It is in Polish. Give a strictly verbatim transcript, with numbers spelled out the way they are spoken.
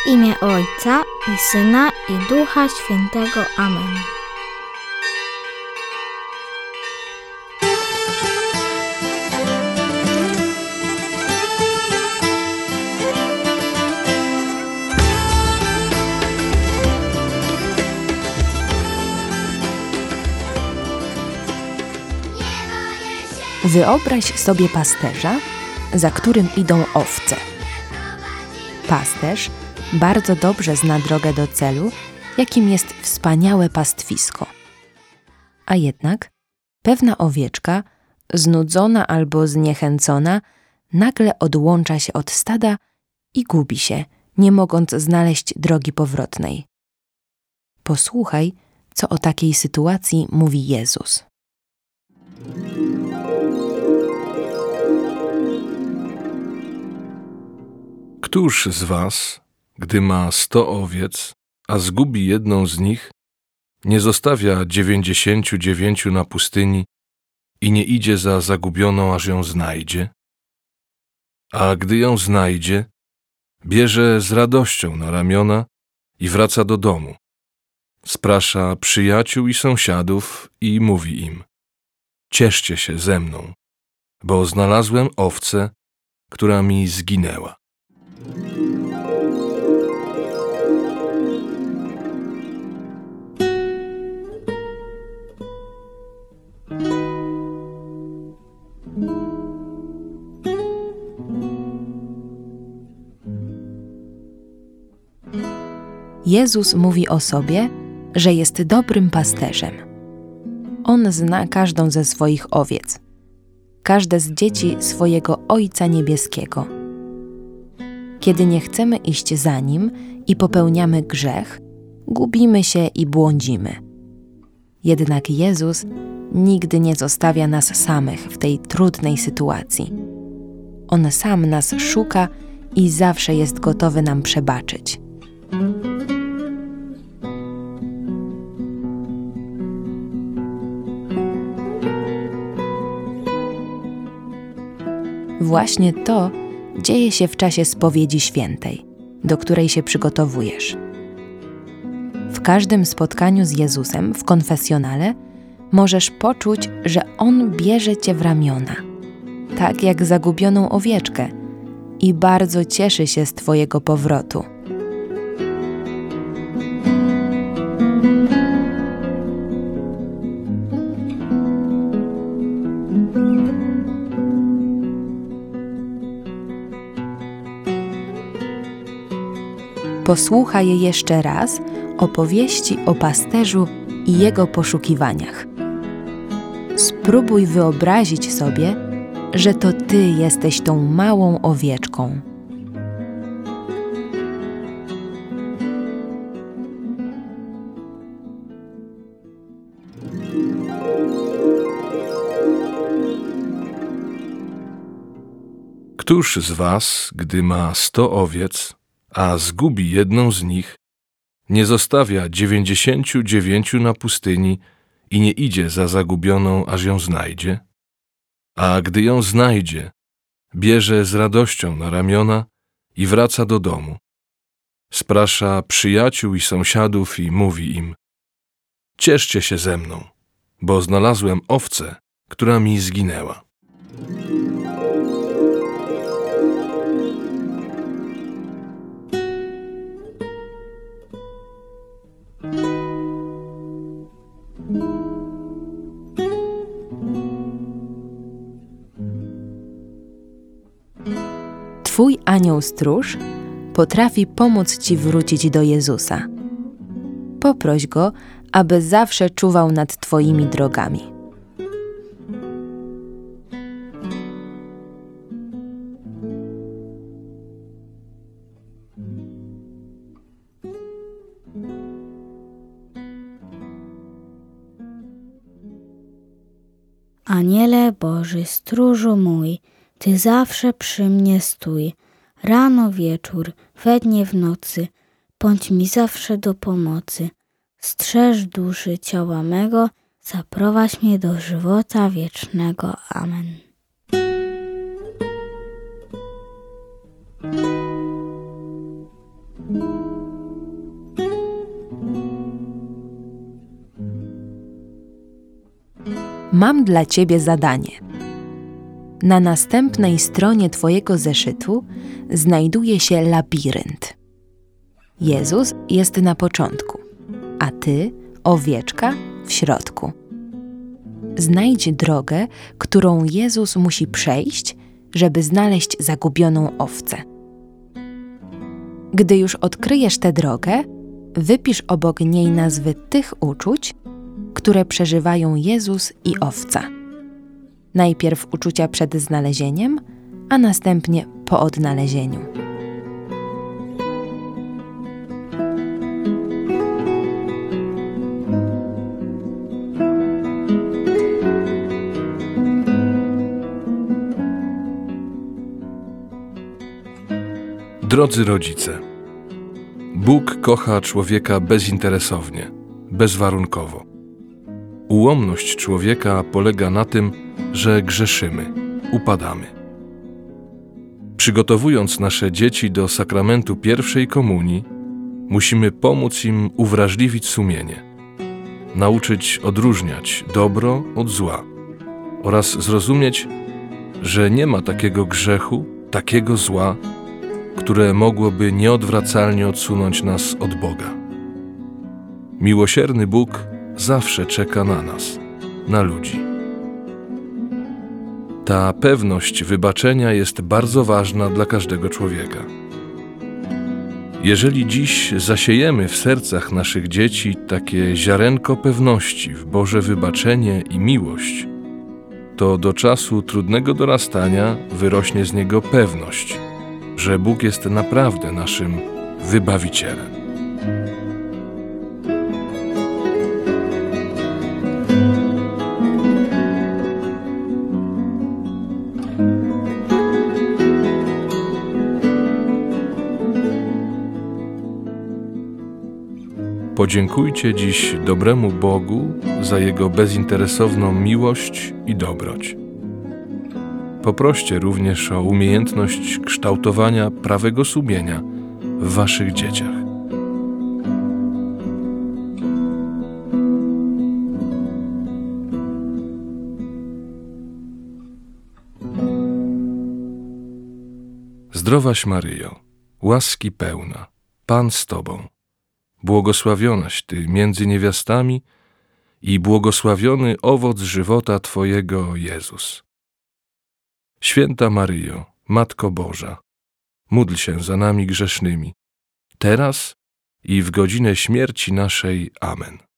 imię Ojca i Syna i Ducha Świętego. Amen. Wyobraź sobie pasterza, za którym idą owce. Pasterz bardzo dobrze zna drogę do celu, jakim jest wspaniałe pastwisko. A jednak pewna owieczka, znudzona albo zniechęcona, nagle odłącza się od stada i gubi się, nie mogąc znaleźć drogi powrotnej. Posłuchaj, co o takiej sytuacji mówi Jezus. Któż z was, gdy ma sto owiec, a zgubi jedną z nich, nie zostawia dziewięćdziesięciu dziewięciu na pustyni i nie idzie za zagubioną, aż ją znajdzie? A gdy ją znajdzie, bierze z radością na ramiona i wraca do domu. Sprasza przyjaciół i sąsiadów i mówi im: cieszcie się ze mną, bo znalazłem owcę, która mi zginęła. Jezus mówi o sobie, że jest dobrym pasterzem. On zna każdą ze swoich owiec, każde z dzieci swojego Ojca Niebieskiego. Kiedy nie chcemy iść za Nim i popełniamy grzech, gubimy się i błądzimy. Jednak Jezus nigdy nie zostawia nas samych w tej trudnej sytuacji. On sam nas szuka i zawsze jest gotowy nam przebaczyć. Właśnie to dzieje się w czasie spowiedzi świętej, do której się przygotowujesz. W każdym spotkaniu z Jezusem w konfesjonale możesz poczuć, że On bierze cię w ramiona, tak jak zagubioną owieczkę, i bardzo cieszy się z twojego powrotu. Posłuchaj jeszcze raz opowieści o pasterzu i jego poszukiwaniach. Spróbuj wyobrazić sobie, że to ty jesteś tą małą owieczką. Któż z was, gdy ma sto owiec, a zgubi jedną z nich, nie zostawia dziewięćdziesięciu dziewięciu na pustyni i nie idzie za zagubioną, aż ją znajdzie? A gdy ją znajdzie, bierze z radością na ramiona i wraca do domu. Sprasza przyjaciół i sąsiadów i mówi im: cieszcie się ze mną, bo znalazłem owcę, która mi zginęła. Twój anioł stróż potrafi pomóc ci wrócić do Jezusa. Poproś Go, aby zawsze czuwał nad twoimi drogami. Aniele Boży, stróżu mój, Ty zawsze przy mnie stój, rano, wieczór, we dnie, w nocy, bądź mi zawsze do pomocy. Strzeż duszy ciała mego, zaprowadź mnie do żywota wiecznego. Amen. Thank you. mam dla ciebie zadanie. Na następnej stronie twojego zeszytu znajduje się labirynt. Jezus jest na początku, a ty, owieczka, w środku. Znajdź drogę, którą Jezus musi przejść, żeby znaleźć zagubioną owcę. Gdy już odkryjesz tę drogę, wypisz obok niej nazwy tych uczuć, które przeżywają Jezus i owca. Najpierw uczucia przed znalezieniem, a następnie po odnalezieniu. Drodzy rodzice, Bóg kocha człowieka bezinteresownie, bezwarunkowo. Ułomność człowieka polega na tym, że grzeszymy, upadamy. Przygotowując nasze dzieci do sakramentu pierwszej komunii, musimy pomóc im uwrażliwić sumienie, nauczyć odróżniać dobro od zła oraz zrozumieć, że nie ma takiego grzechu, takiego zła, które mogłoby nieodwracalnie odsunąć nas od Boga. Miłosierny Bóg zawsze czeka na nas, na ludzi. Ta pewność wybaczenia jest bardzo ważna dla każdego człowieka. Jeżeli dziś zasiejemy w sercach naszych dzieci takie ziarenko pewności w Boże wybaczenie i miłość, to do czasu trudnego dorastania wyrośnie z niego pewność, że Bóg jest naprawdę naszym wybawicielem. Podziękujcie dziś dobremu Bogu za Jego bezinteresowną miłość i dobroć. Poproście również o umiejętność kształtowania prawego sumienia w waszych dzieciach. Zdrowaś Maryjo, łaski pełna, Pan z Tobą, błogosławionaś Ty między niewiastami i błogosławiony owoc żywota Twojego, Jezus. Święta Maryjo, Matko Boża, módl się za nami grzesznymi, teraz i w godzinę śmierci naszej. Amen.